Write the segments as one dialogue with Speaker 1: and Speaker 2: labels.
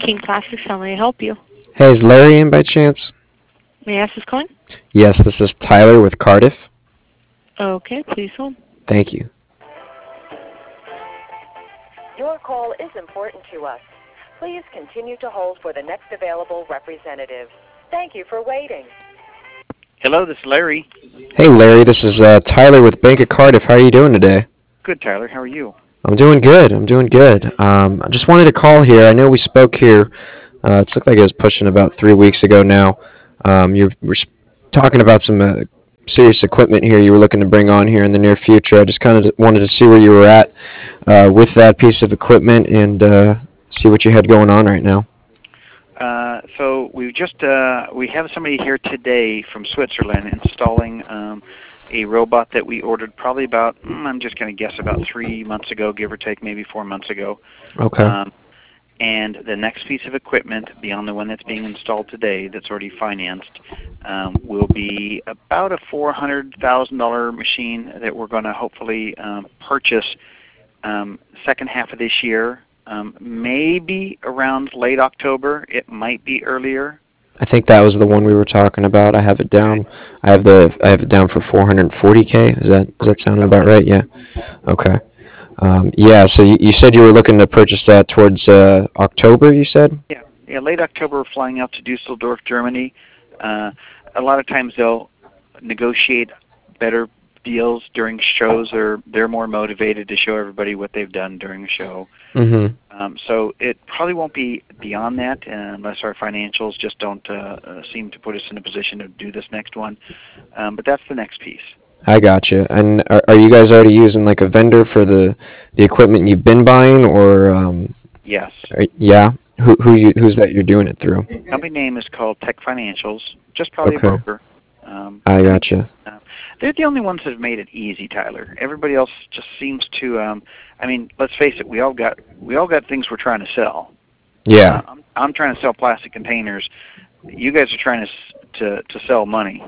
Speaker 1: King Plastics. How may I help you?
Speaker 2: Hey, is Larry in by chance?
Speaker 1: May I ask who's calling?
Speaker 2: Yes, this is Tyler with Cardiff.
Speaker 1: Okay, please hold.
Speaker 2: Thank you.
Speaker 3: Your call is important to us. Please continue to hold for the next available representative. Thank you for waiting.
Speaker 4: Hello, this is Larry.
Speaker 2: Hey, Larry, this is Tyler with Bank of Cardiff. How are you doing today?
Speaker 4: Good, Tyler. How are you?
Speaker 2: I'm doing good. I'm doing good. I just wanted to call here. I know we spoke here. It looked like it was pushing about 3 weeks ago now. You were talking about some serious equipment here you were looking to bring on here in the near future. I just kind of wanted to see where you were at with that piece of equipment and see what you had going on right now.
Speaker 4: So we have somebody here today from Switzerland installing a robot that we ordered probably about, I'm just going to guess about 3 months ago, give or take, maybe 4 months ago.
Speaker 2: Okay.
Speaker 4: And the next piece of equipment, beyond the one that's being installed today that's already financed, will be about a $400,000 machine that we're going to hopefully purchase second half of this year. Maybe around late October. It might be earlier.
Speaker 2: I think that was the one we were talking about. I have it down. I have it down for 440K. Is that sounding about right? Yeah. Okay. Yeah. So you said you were looking to purchase that towards October. You said.
Speaker 4: Yeah. Late October, we're flying out to Dusseldorf, Germany. A lot of times they'll negotiate better deals during shows, or they're more motivated to show everybody what they've done during a show.
Speaker 2: Mm-hmm.
Speaker 4: So it probably won't be beyond that unless our financials just don't seem to put us in a position to do this next one. But that's the next piece.
Speaker 2: I gotcha. And are you guys already using like a vendor for the equipment you've been buying, or
Speaker 4: Yes.
Speaker 2: yeah? Who's that you're doing it through?
Speaker 4: Company name is called Tech Financials. Just probably a broker.
Speaker 2: I gotcha.
Speaker 4: They're the only ones that have made it easy, Tyler. Everybody else just seems to. I mean, let's face it. We all got things we're trying to sell.
Speaker 2: Yeah.
Speaker 4: I'm trying to sell plastic containers. You guys are trying to sell money.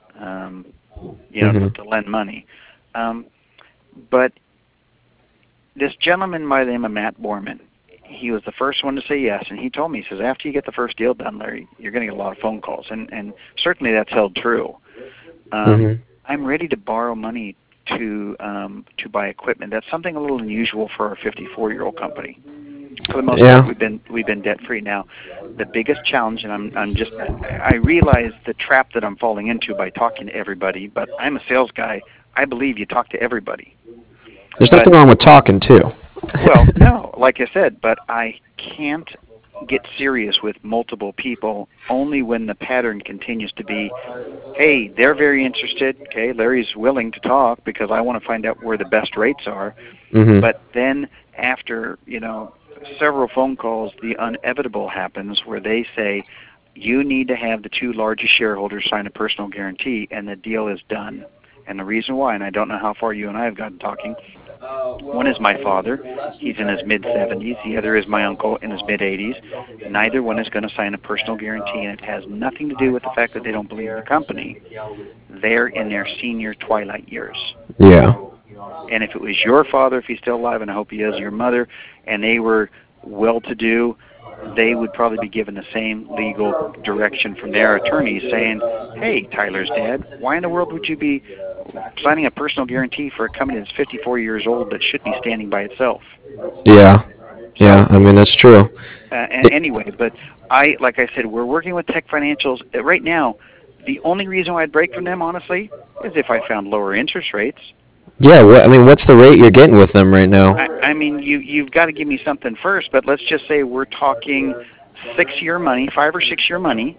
Speaker 4: To lend money. But this gentleman by the name of Matt Borman, he was the first one to say yes, and he told me, he says, after you get the first deal done, Larry, you're going to get a lot of phone calls, and certainly that's held true. I'm ready to borrow money to buy equipment. That's something a little unusual for our 54-year-old company. For the most part, we've been debt free. Now, the biggest challenge, and I realize the trap that I'm falling into by talking to everybody. But I'm a sales guy. I believe you talk to everybody.
Speaker 2: There's nothing wrong with talking too.
Speaker 4: Well, no, like I said, but I can't get serious with multiple people only when the pattern continues to be, hey, they're very interested. Okay, Larry's willing to talk because I want to find out where the best rates are. But then after several phone calls, the inevitable happens where they say, you need to have the two largest shareholders sign a personal guarantee, and the deal is done. And the reason why, and I don't know how far you and I have gotten talking, one is my father. He's in his mid-70s. The other is my uncle in his mid-80s. Neither one is going to sign a personal guarantee, and it has nothing to do with the fact that they don't believe in the company. They're in their senior twilight years.
Speaker 2: Yeah.
Speaker 4: And if it was your father, if he's still alive, and I hope he is, your mother, and they were well-to-do, they would probably be given the same legal direction from their attorneys saying, hey, Tyler's dad, why in the world would you be signing a personal guarantee for a company that's 54 years old that should be standing by itself?
Speaker 2: Yeah. Yeah, I mean, that's true.
Speaker 4: Anyway, but like I said, we're working with Tech Financials. Right now, the only reason why I'd break from them, honestly, is if I found lower interest rates.
Speaker 2: Yeah, what's the rate you're getting with them right now?
Speaker 4: I mean, you've got to give me something first, but let's just say we're talking 6-year money, 5 or 6 year money.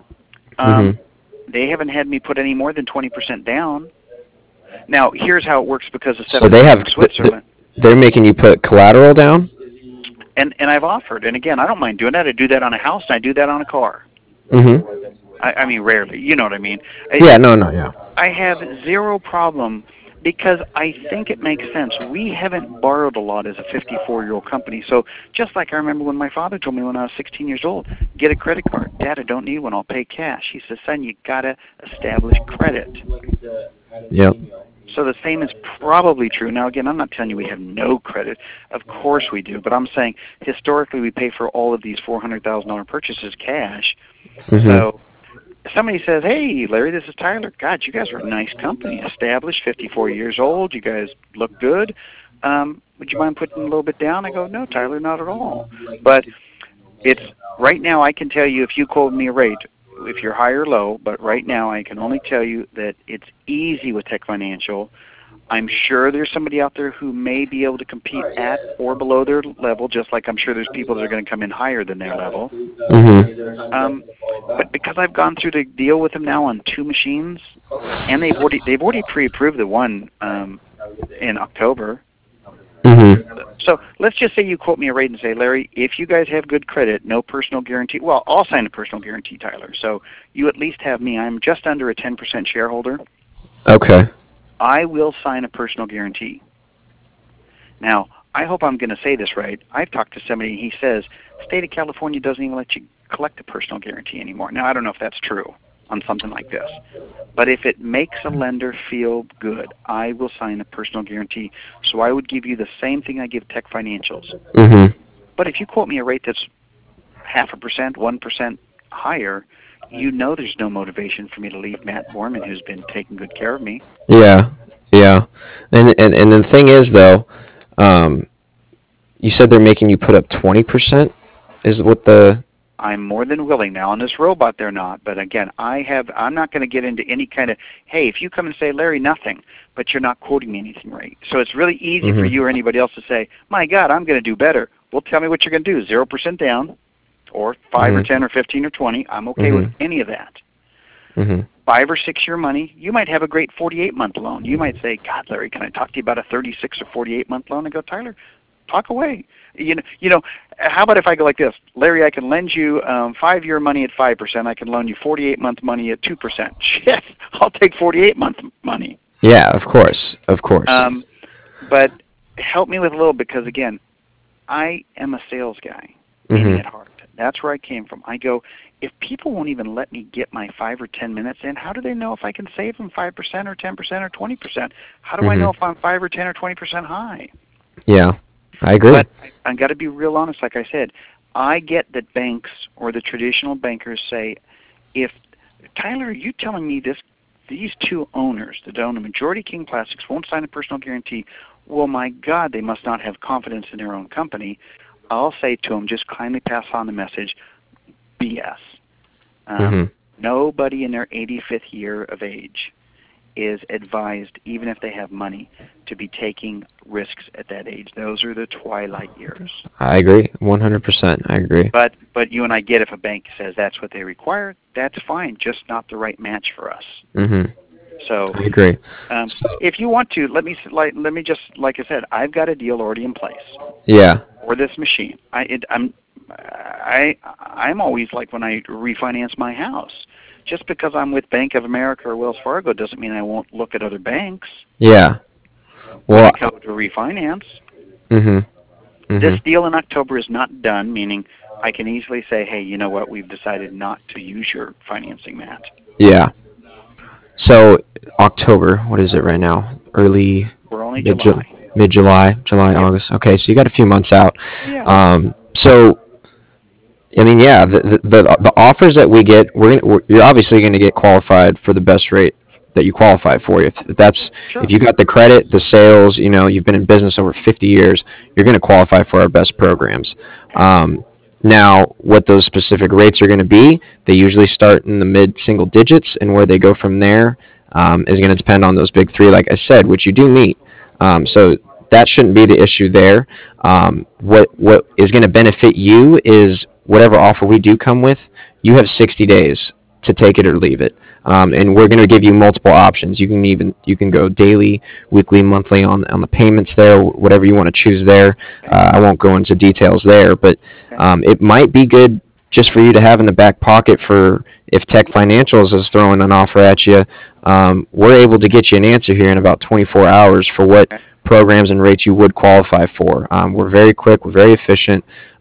Speaker 4: They haven't had me put any more than 20% down. Now, here's how it works because of Switzerland.
Speaker 2: They're making you put collateral down?
Speaker 4: And I've offered, and again, I don't mind doing that. I do that on a house, and I do that on a car. I mean, rarely. You know what I mean?
Speaker 2: Yeah, no, yeah.
Speaker 4: I have zero problem because I think it makes sense. We haven't borrowed a lot as a 54-year-old company. So just like I remember when my father told me when I was 16 years old, get a credit card. Dad, I don't need one. I'll pay cash. He says, son, you got to establish credit.
Speaker 2: Yep.
Speaker 4: So the same is probably true. Now, again, I'm not telling you we have no credit. Of course we do. But I'm saying historically we pay for all of these $400,000 purchases cash.
Speaker 2: Mm-hmm.
Speaker 4: So somebody says, hey, Larry, this is Tyler. God, you guys are a nice company, established, 54 years old. You guys look good. Would you mind putting a little bit down? I go, no, Tyler, not at all. But it's right now I can tell you if you quote me a rate, if you're high or low, but right now I can only tell you that it's easy with Tech Financial. I'm sure there's somebody out there who may be able to compete at or below their level, just like I'm sure there's people that are going to come in higher than their level.
Speaker 2: Mm-hmm.
Speaker 4: But because I've gone through the deal with them now on 2 machines, and they've already pre-approved the one in October.
Speaker 2: Mm-hmm.
Speaker 4: So let's just say you quote me a rate and say, Larry, if you guys have good credit, no personal guarantee. Well, I'll sign a personal guarantee, Tyler. So you at least have me. I'm just under a 10% shareholder.
Speaker 2: Okay.
Speaker 4: I will sign a personal guarantee. Now, I hope I'm going to say this right. I've talked to somebody, and he says, state of California doesn't even let you collect a personal guarantee anymore. Now, I don't know if that's true on something like this. But if it makes a lender feel good, I will sign a personal guarantee. So I would give you the same thing I give Tech Financials.
Speaker 2: Mm-hmm.
Speaker 4: But if you quote me a rate that's 0.5%, 1% higher, you know there's no motivation for me to leave Matt Borman, who's been taking good care of me.
Speaker 2: Yeah. And the thing is, though, you said they're making you put up 20%? Is what the...
Speaker 4: I'm more than willing now. On this robot, they're not. But again, I'm not going to get into any kind of, hey, if you come and say, Larry, nothing, but you're not quoting me anything right. So it's really easy for you or anybody else to say, my God, I'm going to do better. Well, tell me what you're going to do. 0% down, or 5 or 10 or 15 or 20. I'm okay with any of that. 5 or 6 year money. You might have a great 48-month loan. You might say, God, Larry, can I talk to you about a 36 or 48-month loan? I go, Tyler, talk away. You know, how about if I go like this? Larry, I can lend you 5-year money at 5%. I can loan you 48-month money at 2%. Shit, I'll take 48-month money.
Speaker 2: Yeah, of course.
Speaker 4: But help me with a little, because again, I am a sales guy at heart. That's where I came from. I go, if people won't even let me get my 5 or 10 minutes in, how do they know if I can save them 5% or 10% or 20%? How do I know if I'm 5 or 10 or 20% high?
Speaker 2: Yeah, I agree.
Speaker 4: But I've got to be real honest. Like I said, I get that banks or the traditional bankers say, if, Tyler, are you telling me these 2 owners that own a majority King Plastics won't sign a personal guarantee? Well, my God, they must not have confidence in their own company. I'll say to them, just kindly pass on the message, BS. Nobody in their 85th year of age is advised, even if they have money, to be taking risks at that age. Those are the twilight years.
Speaker 2: I agree, 100%. I agree.
Speaker 4: But you and I get, if a bank says that's what they require, that's fine, just not the right match for us. So
Speaker 2: I agree.
Speaker 4: If you want to, let me just, like I said, I've got a deal already in place.
Speaker 2: Yeah.
Speaker 4: For this machine. I'm always like when I refinance my house. Just because I'm with Bank of America or Wells Fargo doesn't mean I won't look at other banks.
Speaker 2: Yeah. Well,
Speaker 4: when I come to refinance. This deal in October is not done, meaning I can easily say, hey, you know what, we've decided not to use your financing, Matt.
Speaker 2: Yeah. So October, what is it right now?
Speaker 4: We're only July.
Speaker 2: Mid-July, August. Okay, so you got a few months out.
Speaker 4: Yeah.
Speaker 2: So, I mean, yeah, the offers that we get, you're obviously going to get qualified for the best rate that you qualify for. If you got the credit, the sales, you've been in business over 50 years, you're going to qualify for our best programs. Now, what those specific rates are going to be, they usually start in the mid-single digits, and where they go from there is going to depend on those big 3, like I said, which you do meet. So that shouldn't be the issue there. What is going to benefit you is whatever offer we do come with, you have 60 days to take it or leave it. And we're going to give you multiple options. You can go daily, weekly, monthly on the payments there, whatever you want to choose there. I won't go into details there, but it might be good just for you to have in the back pocket for if Tech Financials is throwing an offer at you. We're able to get you an answer here in about 24 hours for what programs and rates you would qualify for. We're very quick. We're very efficient.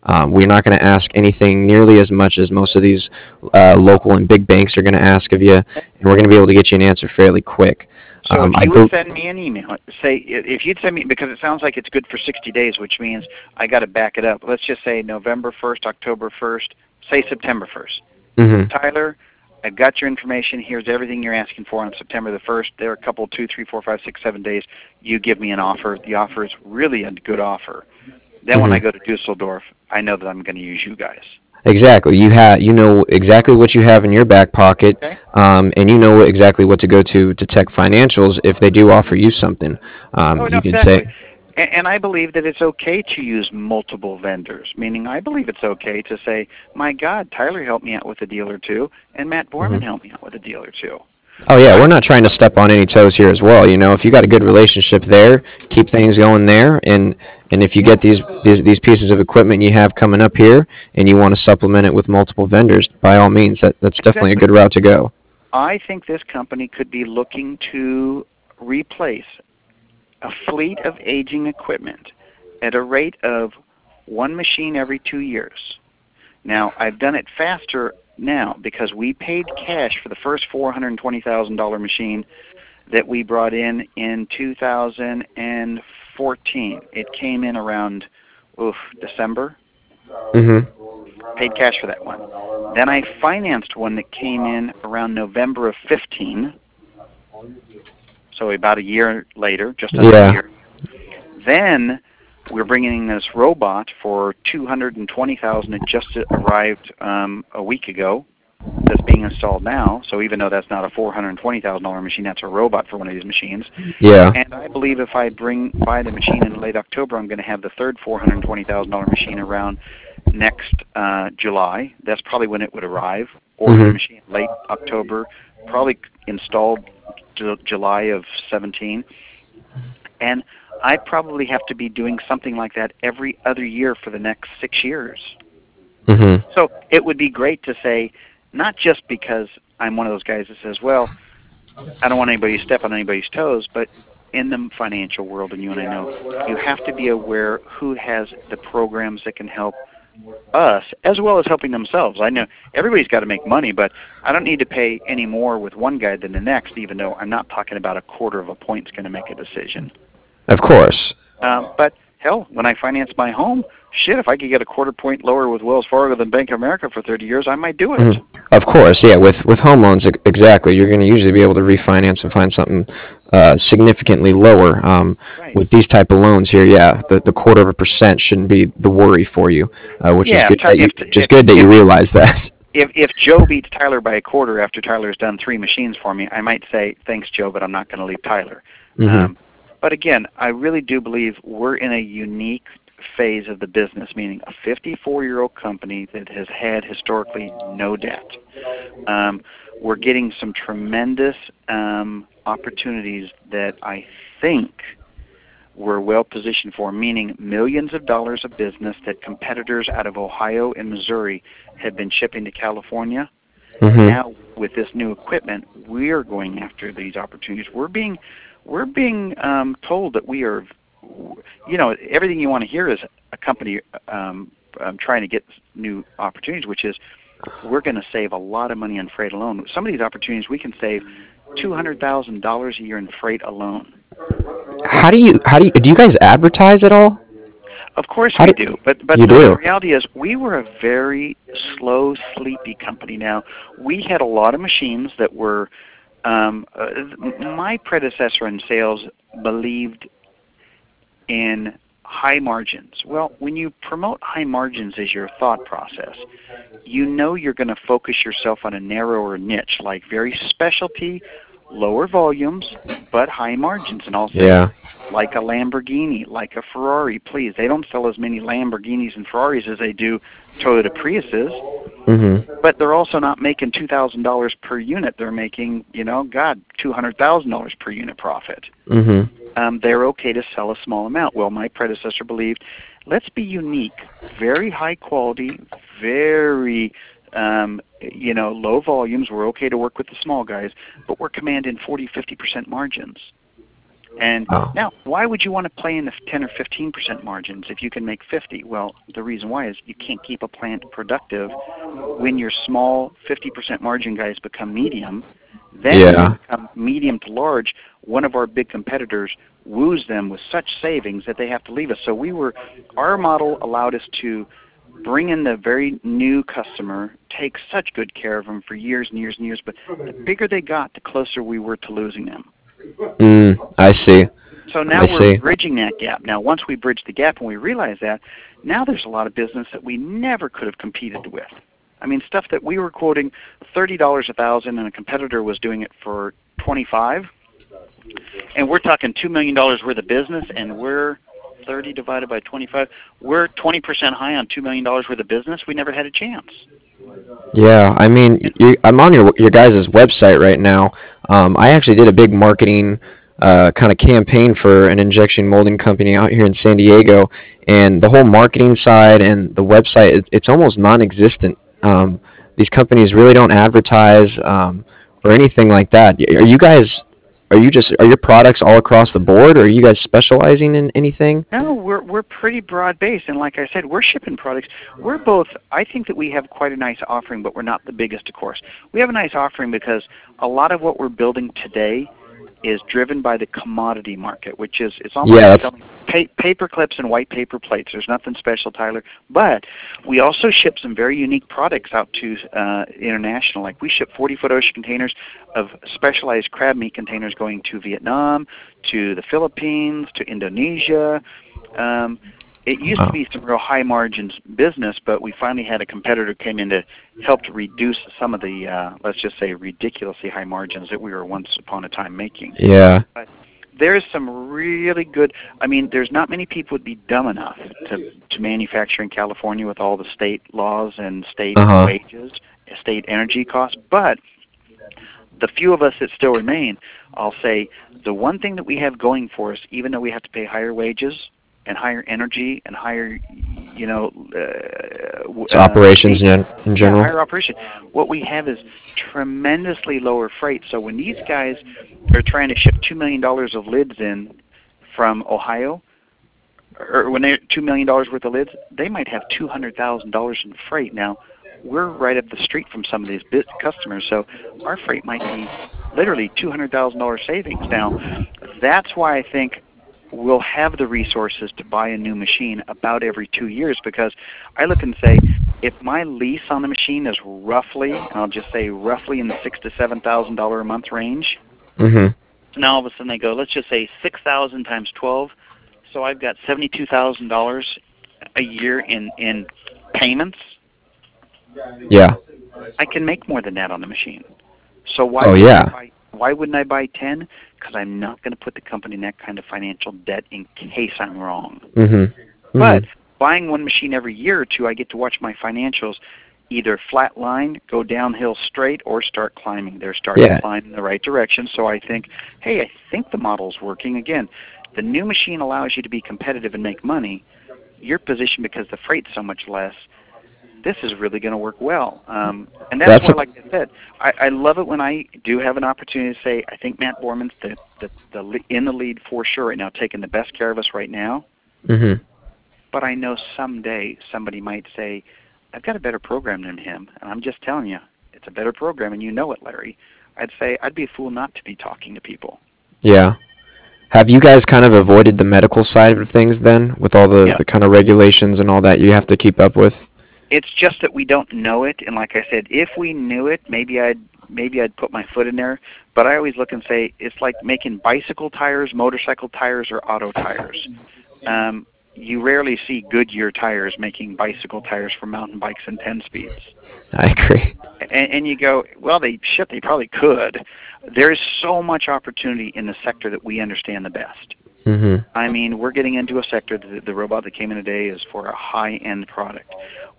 Speaker 2: We're not going to ask anything nearly as much as most of these local and big banks are going to ask of you, and we're going to be able to get you an answer fairly quick.
Speaker 4: So if you would send me an email, say if you'd send me, because it sounds like it's good for 60 days, which means I got to back it up. Let's just say November 1st, October 1st, say September 1st.
Speaker 2: Mm-hmm.
Speaker 4: Tyler, I've got your information. Here's everything you're asking for on September the 1st. There are a couple, 2, 3, 4, 5, 6, 7 days. You give me an offer. The offer is really a good offer. Then when I go to Dusseldorf, I know that I'm going to use you guys.
Speaker 2: Exactly. You know exactly what you have in your back pocket,
Speaker 4: Okay.
Speaker 2: and you know exactly what to go to Tech Financials if they do offer you something.
Speaker 4: No,
Speaker 2: You can
Speaker 4: exactly.
Speaker 2: say,
Speaker 4: And I believe that it's okay to use multiple vendors, meaning I believe it's okay to say, my God, Tyler helped me out with a deal or two, and Matt Borman helped me out with a deal or two.
Speaker 2: oh yeah, we're not trying to step on any toes here as well. You know, if you got a good relationship there, keep things going there, and if you get these pieces of equipment you have coming up here, and you want to supplement it with multiple vendors, by all means, that's definitely a good route to go.
Speaker 4: I think this company could be looking to replace a fleet of aging equipment at a rate of one machine every 2 years. Now, I've done it faster now because we paid cash for the first $420,000 machine that we brought in 2014. It came in around December.
Speaker 2: Mm-hmm.
Speaker 4: Paid cash for that one. Then I financed one that came in around November of 15. So about a year later, just under a year. Then we're bringing in this robot for $220,000. It just arrived a week ago. That's being installed now. So even though that's not a $420,000 machine, that's a robot for one of these machines.
Speaker 2: Yeah.
Speaker 4: And I believe if I buy the machine in late October, I'm going to have the third $420,000 machine around next July. That's probably when it would arrive. Or the machine late October, probably installed July of 17. And I probably have to be doing something like that every other year for the next 6 years.
Speaker 2: Mm-hmm.
Speaker 4: So it would be great to say, not just because I'm one of those guys that says, well, I don't want anybody to step on anybody's toes, but in the financial world, and you and I know, you have to be aware who has the programs that can help us as well as helping themselves. I know everybody's got to make money, but I don't need to pay any more with one guy than the next, even though I'm not talking about a quarter of a point's going to make a decision.
Speaker 2: Of course.
Speaker 4: But hell, when I finance my home, shit, if I could get a quarter point lower with Wells Fargo than Bank of America for 30 years, I might do it.
Speaker 2: Mm-hmm. Of course, yeah. With home loans, exactly. You're going to usually be able to refinance and find something significantly lower.
Speaker 4: Right.
Speaker 2: With these type of loans here, yeah, the quarter of a percent shouldn't be the worry for you, which is good. Good that you realize that.
Speaker 4: If Joe beats Tyler by a quarter after Tyler's done 3 machines for me, I might say, thanks, Joe, but I'm not going to leave Tyler.
Speaker 2: Mm-hmm.
Speaker 4: But again, I really do believe we're in a unique phase of the business, meaning a 54-year-old company that has had historically no debt. We're getting some tremendous opportunities that I think we're well positioned for, meaning millions of dollars of business that competitors out of Ohio and Missouri have been shipping to California.
Speaker 2: Mm-hmm.
Speaker 4: Now, with this new equipment, we're going after these opportunities. We're being told that we are, everything you want to hear is a company trying to get new opportunities, which is we're going to save a lot of money on freight alone. Some of these opportunities we can save $200,000 a year in freight alone.
Speaker 2: Do you guys advertise at all?
Speaker 4: Of course we do, but the reality is we were a very slow, sleepy company. Now, we had a lot of machines that were, my predecessor in sales believed in high margins. Well, when you promote high margins as your thought process, you know you're going to focus yourself on a narrower niche, like very specialty, lower volumes, but high margins. And I'll say, like a Lamborghini, like a Ferrari, please. They don't sell as many Lamborghinis and Ferraris as they do Toyota Priuses.
Speaker 2: Mm-hmm.
Speaker 4: But they're also not making $2,000 per unit. They're making, $200,000 per unit profit.
Speaker 2: Mm-hmm.
Speaker 4: They're okay to sell a small amount. Well, my predecessor believed, let's be unique, very high quality, very, low volumes. We're okay to work with the small guys, but we're commanding 40, 50% margins. And
Speaker 2: Oh.
Speaker 4: now, why would you want to play in the 10 or 15% margins if you can make 50? Well, the reason why is you can't keep a plant productive when your small 50% margin guys become medium. Then when
Speaker 2: Yeah.
Speaker 4: they become medium to large, one of our big competitors woos them with such savings that they have to leave us. So our model allowed us to bring in the very new customer, take such good care of them for years and years and years, but the bigger they got, the closer we were to losing them.
Speaker 2: I see.
Speaker 4: So now
Speaker 2: I
Speaker 4: we're
Speaker 2: see.
Speaker 4: bridging that gap. Now, once we bridge the gap and we realize that, now there's a lot of business that we never could have competed with. I mean, stuff that we were quoting $30 a thousand, and a competitor was doing it for $25, and we're talking $2 million worth of business, and we're 30 divided by 25. We're 20% high on $2 million worth of business. We never had a chance.
Speaker 2: Yeah, I mean, I'm on your guys' website right now. I actually did a big marketing kind of campaign for an injection molding company out here in San Diego, and the whole marketing side and the website, it's almost non-existent. These companies really don't advertise or anything like that. Are your products all across the board, or are you guys specializing in anything?
Speaker 4: No, we're pretty broad based, and like I said, we're shipping products. We're both. I think that we have quite a nice offering, but we're not the biggest, of course. We have a nice offering because a lot of what we're building today is driven by the commodity market, which is it's almost like selling paper clips and white paper plates. There's nothing special, Tyler. But we also ship some very unique products out to international. Like we ship 40-foot ocean containers of specialized crab meat containers going to Vietnam, to the Philippines, to Indonesia. It used to be some real high margins business, but we finally had a competitor who came in to help to reduce some of the, let's just say, ridiculously high margins that we were once upon a time making.
Speaker 2: Yeah.
Speaker 4: But there's some really good, I mean, there's not many people would be dumb enough to manufacture in California with all the state laws and state wages, state energy costs, but the few of us that still remain, I'll say, the one thing that we have going for us, even though we have to pay higher wages and higher energy and higher,
Speaker 2: operations in general.
Speaker 4: Yeah, higher operation. What we have is tremendously lower freight. So when these guys are trying to ship $2 million of lids in from Ohio, or when they're $2 million worth of lids, they might have $200,000 in freight. Now, we're right up the street from some of these customers, so our freight might be literally $200,000 savings. Now, that's why I think we'll have the resources to buy a new machine about every 2 years, because I look and say, if my lease on the machine is roughly, and I'll just say roughly in the $6,000 to $7,000 a month range, so now all of a sudden they go, let's just say 6,000 times 12, so I've got $72,000 a year in payments.
Speaker 2: Yeah.
Speaker 4: I can make more than that on the machine. So why wouldn't I buy 10? Because I'm not going to put the company in that kind of financial debt in case I'm wrong. But buying one machine every year or two, I get to watch my financials either flat line, go downhill straight, or start climbing. They're starting to climb in the right direction. So I think, hey, I think the model's working. Again, the new machine allows you to be competitive and make money. Your position, because the freight's so much less, this is really going to work well. And that's why, like I said, I love it when I do have an opportunity to say, I think Matt Borman's in the lead for sure right now, taking the best care of us right now. But I know someday somebody might say, I've got a better program than him. And I'm just telling you, it's a better program, and you know it, Larry. I'd say I'd be a fool not to be talking to people.
Speaker 2: Yeah. Have you guys kind of avoided the medical side of things then, with all the kind of regulations and all that you have to keep up with?
Speaker 4: It's just that we don't know it, and like I said, if we knew it, maybe I'd put my foot in there. But I always look and say it's like making bicycle tires, motorcycle tires, or auto tires. You rarely see Goodyear tires making bicycle tires for mountain bikes and 10 speeds.
Speaker 2: I agree.
Speaker 4: And you go, well, they probably could. There's so much opportunity in the sector that we understand the best. I mean, we're getting into a sector, the robot that came in today is for a high-end product.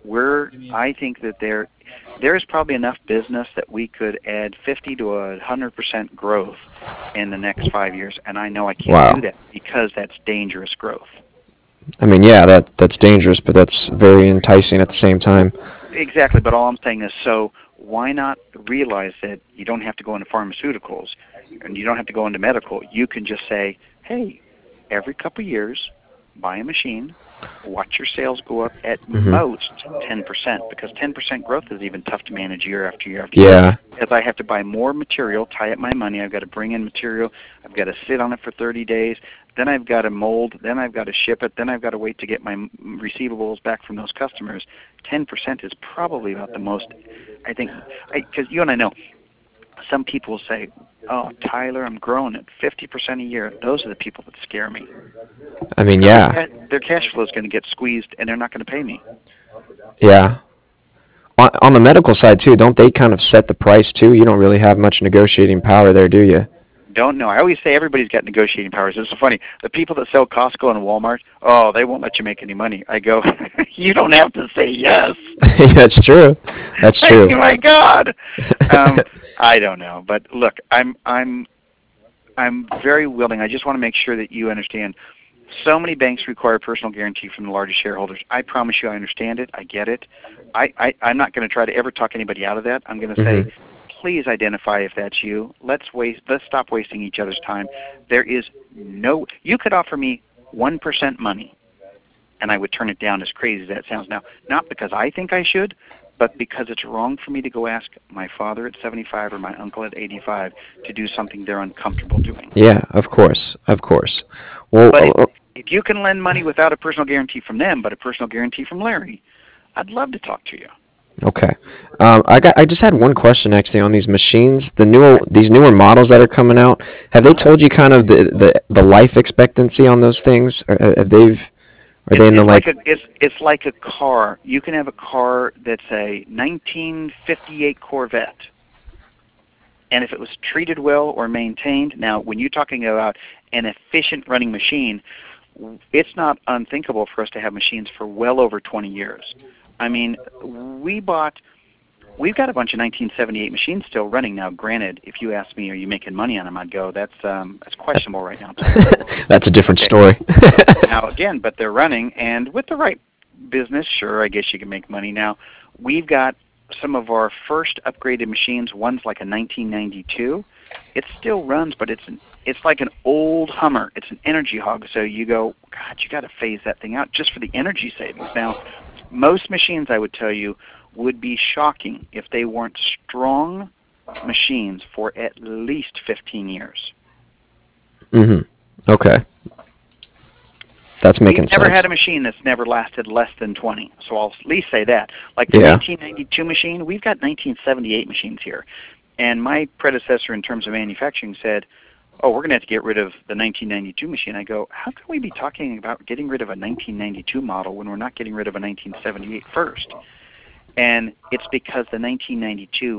Speaker 4: I think that there's probably enough business that we could add 50 to 100% growth in the next 5 years, and I know I can't do that because that's dangerous growth.
Speaker 2: I mean, yeah, that's dangerous, but that's very enticing at the same time.
Speaker 4: Exactly, but all I'm saying is, so why not realize that you don't have to go into pharmaceuticals and you don't have to go into medical. You can just say, hey, every couple years, buy a machine, watch your sales go up at
Speaker 2: Mm-hmm.
Speaker 4: most 10%, because 10% growth is even tough to manage year after year after
Speaker 2: Yeah.
Speaker 4: year. Because I have to buy more material, tie up my money, I've got to bring in material, I've got to sit on it for 30 days, then I've got to mold, then I've got to ship it, then I've got to wait to get my receivables back from those customers. 10% is probably about the most, I think, because you and I know, some people say, oh, Tyler, I'm growing at 50% a year. Those are the people that scare me.
Speaker 2: I mean,
Speaker 4: Because
Speaker 2: yeah.
Speaker 4: their cash flow is going to get squeezed, and they're not going to pay me.
Speaker 2: Yeah. On the medical side, too, don't they kind of set the price, too? You don't really have much negotiating power there, do you?
Speaker 4: Don't know. I always say everybody's got negotiating powers. It's so funny. The people that sell Costco and Walmart, oh, they won't let you make any money. I go, you don't have to say yes.
Speaker 2: That's true. That's true.
Speaker 4: Oh my God. I don't know, but look, I'm very willing. I just want to make sure that you understand. So many banks require personal guarantee from the largest shareholders. I promise you, I understand it. I get it. I'm not going to try to ever talk anybody out of that. I'm going to say, please identify if that's you. Let's stop wasting each other's time. There is no. You could offer me 1% money, and I would turn it down, as crazy as that sounds now. Not because I think I should, but because it's wrong for me to go ask my father at 75 or my uncle at 85 to do something they're uncomfortable doing.
Speaker 2: Yeah, of course. Of course. Well,
Speaker 4: But if you can lend money without a personal guarantee from them, but a personal guarantee from Larry, I'd love to talk to you.
Speaker 2: okay. I just had one question actually on these machines. These newer models that are coming out. Have they told you kind of the life expectancy on those things? Or are they in the
Speaker 4: It's like a car. You can have a car that's a 1958 Corvette, and if it was treated well or maintained. Now, when you're talking about an efficient running machine, it's not unthinkable for us to have machines for well over 20 years. I mean, we've got a bunch of 1978 machines still running now. Granted, if you ask me, are you making money on them, I'd go, that's questionable right now.
Speaker 2: That's a different story.
Speaker 4: Now, again, but they're running, and with the right business, sure, I guess you can make money. Now, we've got some of our first upgraded machines. One's like a 1992. It still runs, but it's like an old Hummer. It's an energy hog. So you go, God, you got to phase that thing out just for the energy savings. Now, most machines, I would tell you, would be shocking if they weren't strong machines for at least 15 years.
Speaker 2: Okay. That's making sense.
Speaker 4: We've never had a machine that's never lasted less than 20, so I'll at least say that. Like the 1992 machine, we've got 1978 machines here. And my predecessor in terms of manufacturing said, oh, we're going to have to get rid of the 1992 machine. I go, how can we be talking about getting rid of a 1992 model when we're not getting rid of a 1978 first? And it's because the 1992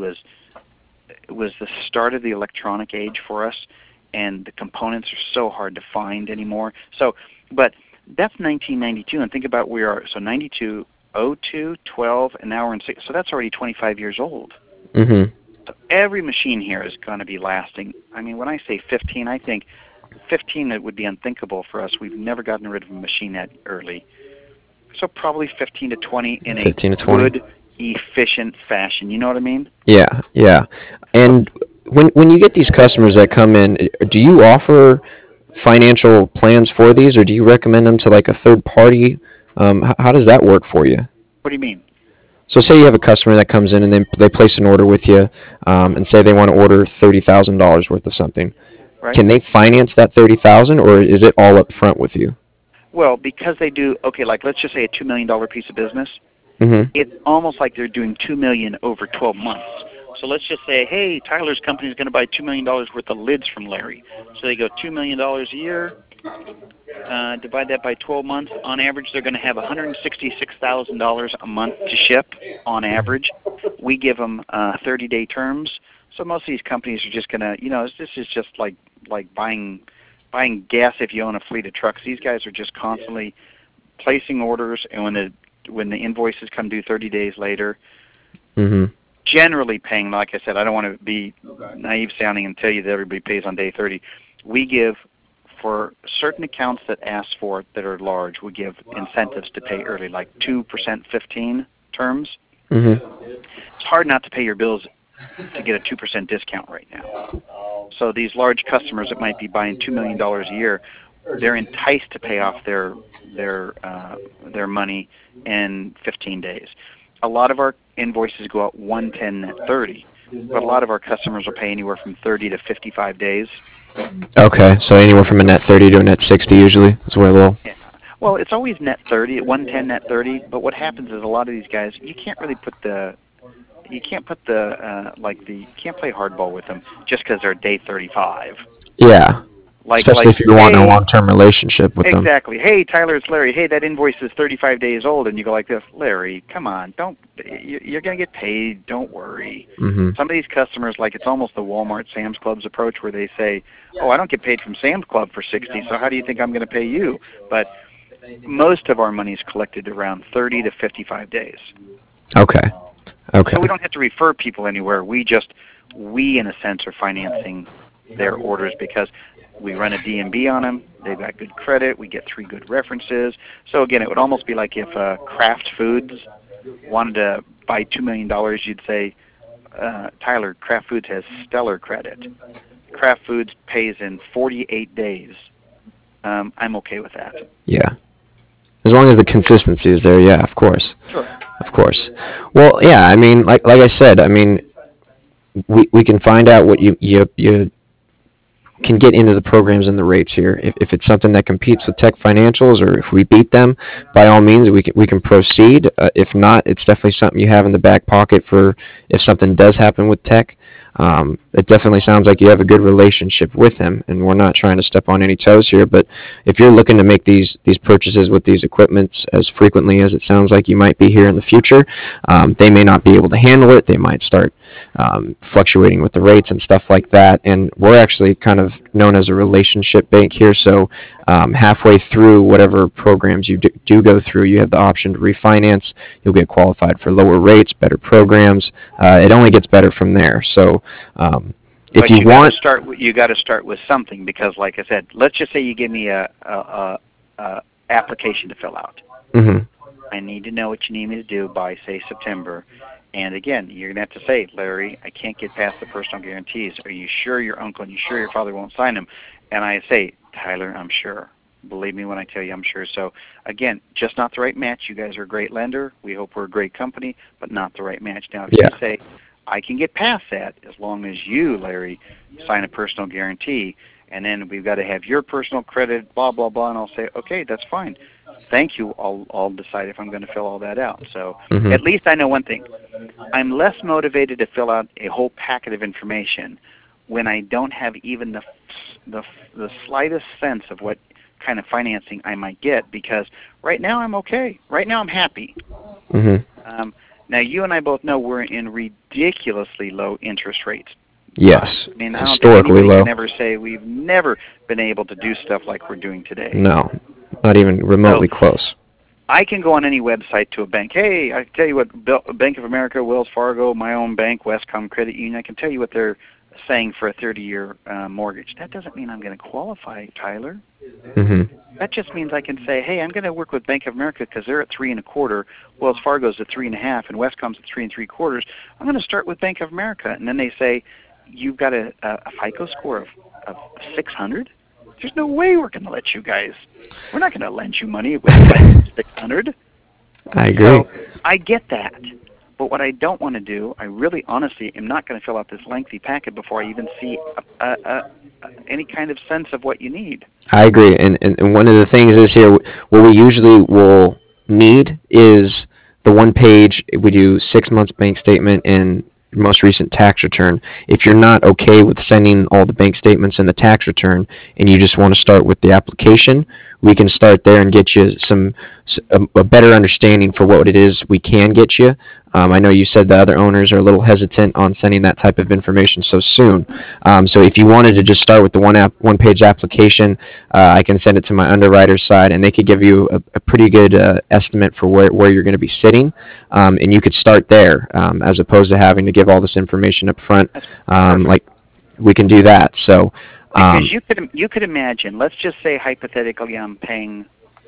Speaker 4: was the start of the electronic age for us, and the components are so hard to find anymore. So, but that's 1992, and think about where we are. So 92, 02, 12, and now we're in 6. So that's already 25 years old. So every machine here is going to be lasting. I mean, when I say 15, I think 15, it would be unthinkable for us. We've never gotten rid of a machine that early. So probably 15 to 20 in a good, efficient fashion. You know what I mean?
Speaker 2: Yeah, yeah. And when you get these customers that come in, do you offer financial plans for these, or do you recommend them to like a third party? How does that work for you?
Speaker 4: What do you mean?
Speaker 2: So say you have a customer that comes in and they place an order with you, and say they want to order $30,000 worth of something.
Speaker 4: Right.
Speaker 2: Can they finance that $30,000, or is it all up front with you?
Speaker 4: Well, because they do, okay, like let's just say a $2 million piece of business. It's almost like they're doing $2 million over 12 months. So let's just say, hey, Tyler's company is going to buy $2 million worth of lids from Larry. So they go $2 million a year, divide that by 12 months. On average, they're going to have $166,000 a month to ship on average. We give them 30-day terms. So most of these companies are just going to, this is just like buying gas if you own a fleet of trucks. These guys are just constantly placing orders, and when the invoices come due 30 days later, generally paying, like I said, I don't want to be naive sounding and tell you that everybody pays on day 30. We give, for certain accounts that ask for it that are large, we give incentives to pay early, like 2% 15 terms. It's hard not to pay your bills to get a 2% discount right now. So these large customers that might be buying $2 million a year, they're enticed to pay off their money in 15 days. A lot of our invoices go out 110 net 30, but a lot of our customers will pay anywhere from 30 to 55 days.
Speaker 2: Okay, so anywhere from a net 30 to a net 60 usually is where they'll.
Speaker 4: Yeah. Well, it's always net 30, 110 net 30, but what happens is a lot of these guys, you can't play hardball with them just because they're day 35.
Speaker 2: Yeah. Especially if you're wanting a
Speaker 4: hey,
Speaker 2: long-term relationship with them.
Speaker 4: Exactly. Hey, Tyler, it's Larry. Hey, that invoice is 35 days old, and you go like this, Larry, come on, you're going to get paid. Don't worry.
Speaker 2: Mm-hmm.
Speaker 4: Some of these customers, like it's almost the Walmart Sam's Club's approach where they say, oh, I don't get paid from Sam's Club for 60, so how do you think I'm going to pay you? But most of our money is collected around 30 to 55 days.
Speaker 2: Okay.
Speaker 4: So we don't have to refer people anywhere. We, in a sense, are financing their orders because we run a DMB on them. They've got good credit. We get 3 good references. So, again, it would almost be like if Kraft Foods wanted to buy $2 million, you'd say, Tyler, Kraft Foods has stellar credit. Kraft Foods pays in 48 days. I'm okay with that.
Speaker 2: Yeah. As long as the consistency is there, yeah, of course.
Speaker 4: Sure.
Speaker 2: Of course. Well, yeah, I mean, like I said, I mean, we can find out what you can get into the programs and the rates here. If it's something that competes with Tech Financials, or if we beat them, by all means, we can proceed. If not, it's definitely something you have in the back pocket for if something does happen with Tech. It definitely sounds like you have a good relationship with him, and we're not trying to step on any toes here, but if you're looking to make these purchases with these equipments as frequently as it sounds like you might be here in the future, they may not be able to handle it. They might start fluctuating with the rates and stuff like that, and we're actually kind of known as a relationship bank here, so halfway through whatever programs you do go through, you have the option to refinance. You'll get qualified for lower rates, better programs. It only gets better from there. So if you want,
Speaker 4: you got to start with something, because, like I said, let's just say you give me a application to fill out.
Speaker 2: Mm-hmm.
Speaker 4: I need to know what you need me to do by, say, September. And again, you're going to have to say, Larry, I can't get past the personal guarantees. Are you sure your uncle and you sure your father won't sign them? And I say, Tyler, I'm sure. Believe me when I tell you I'm sure. So, again, just not the right match. You guys are a great lender. We hope we're a great company, but not the right match. Now, if you say, I can get past that as long as you, Larry, sign a personal guarantee, and then we've got to have your personal credit, blah, blah, blah, and I'll say, okay, that's fine. Thank you. I'll decide if I'm going to fill all that out. So at least I know one thing. I'm less motivated to fill out a whole packet of information when I don't have even the slightest sense of what kind of financing I might get, because right now I'm okay. Right now I'm happy.
Speaker 2: Mm-hmm.
Speaker 4: Now, you and I both know we're in ridiculously low interest rates.
Speaker 2: Yes,
Speaker 4: I mean,
Speaker 2: historically
Speaker 4: I don't think anybody
Speaker 2: low.
Speaker 4: can ever say we've never been able to do stuff like we're doing today.
Speaker 2: No, not even remotely close.
Speaker 4: I can go on any website to a bank. Hey, I can tell you what Bank of America, Wells Fargo, my own bank, Westcom Credit Union, I can tell you what they're saying for a 30-year mortgage. That doesn't mean I'm going to qualify, Tyler.
Speaker 2: Mm-hmm.
Speaker 4: That just means I can say, hey, I'm going to work with Bank of America because they're at 3.25, Wells Fargo's at 3.5, and Westcom's at 3.75. I'm going to start with Bank of America. And then they say, you've got a FICO score of 600? There's no way we're going to let you guys. We're not going to lend you money with 600.
Speaker 2: I agree.
Speaker 4: So I get that. But what I don't want to do, I really honestly am not going to fill out this lengthy packet before I even see any kind of sense of what you need.
Speaker 2: I agree. And one of the things is here, what we usually will need is the one page. We do 6 months bank statement and most recent tax return. If you're not okay with sending all the bank statements and the tax return, and you just want to start with the application, we can start there and get you a better understanding for what it is we can get you. I know you said the other owners are a little hesitant on sending that type of information so soon. So if you wanted to just start with the one-page application, I can send it to my underwriter's side, and they could give you a pretty good estimate for where you're going to be sitting, and you could start there as opposed to having to give all this information up front. Like we can do that. So
Speaker 4: because you could imagine. Let's just say hypothetically, I'm paying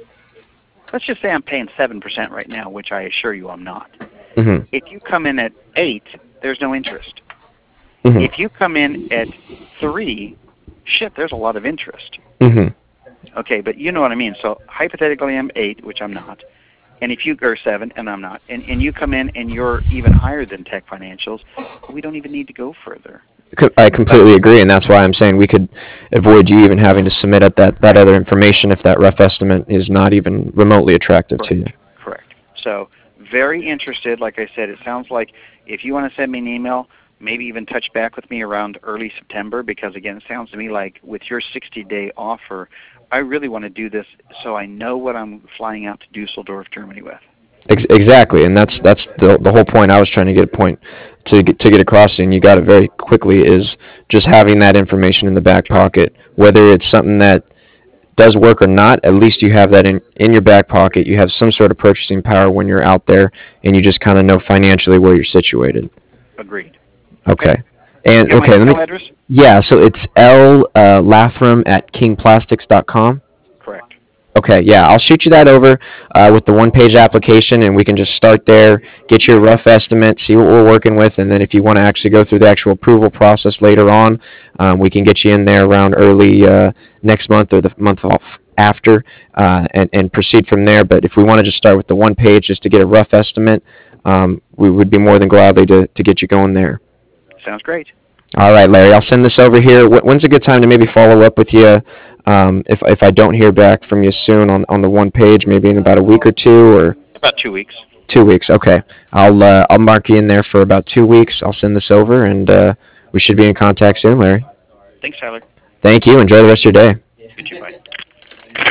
Speaker 4: 7% right now, which I assure you I'm not.
Speaker 2: Mm-hmm.
Speaker 4: If you come in at 8, there's no interest.
Speaker 2: Mhm.
Speaker 4: If you come in at 3, shit, there's a lot of interest.
Speaker 2: Mhm.
Speaker 4: Okay, but you know what I mean. So hypothetically, I'm 8, which I'm not, and if you are 7, and I'm not, and you come in and you're even higher than Tech Financials, we don't even need to go further.
Speaker 2: I completely agree, and that's why I'm saying we could avoid you even having to submit at that other information if that rough estimate is not even remotely attractive to you.
Speaker 4: Correct. So very interested. Like I said, it sounds like if you want to send me an email, maybe even touch back with me around early September, because again, it sounds to me like with your 60-day offer, I really want to do this so I know what I'm flying out to Dusseldorf, Germany with.
Speaker 2: Exactly, and that's the whole point I was trying to get across, and you got it very quickly, is just having that information in the back pocket, whether it's something that does work or not. At least you have that in your back pocket. You have some sort of purchasing power when you're out there, and you just kind of know financially where you're situated.
Speaker 4: Agreed.
Speaker 2: Okay. And
Speaker 4: You got
Speaker 2: okay,
Speaker 4: my email address?
Speaker 2: yeah, so it's lathram@kingplastics.com.
Speaker 4: Correct.
Speaker 2: Okay, yeah, I'll shoot you that over with the one-page application, and we can just start there, get you a rough estimate, see what we're working with, and then if you want to actually go through the actual approval process later on, we can get you in there around early next month or the month off after, and proceed from there. But if we want to just start with the one page just to get a rough estimate, we would be more than gladly to get you going there.
Speaker 4: Sounds great.
Speaker 2: All right, Larry, I'll send this over here. When's a good time to maybe follow up with you if I don't hear back from you soon on the one page, maybe in about a week or two, or
Speaker 4: About 2 weeks.
Speaker 2: 2 weeks? Okay, I'll mark you in there for about 2 weeks. I'll send this over, and we should be in contact soon, Larry.
Speaker 4: Thanks, Tyler.
Speaker 2: Thank you. Enjoy the rest of your day.
Speaker 4: You too. Bye.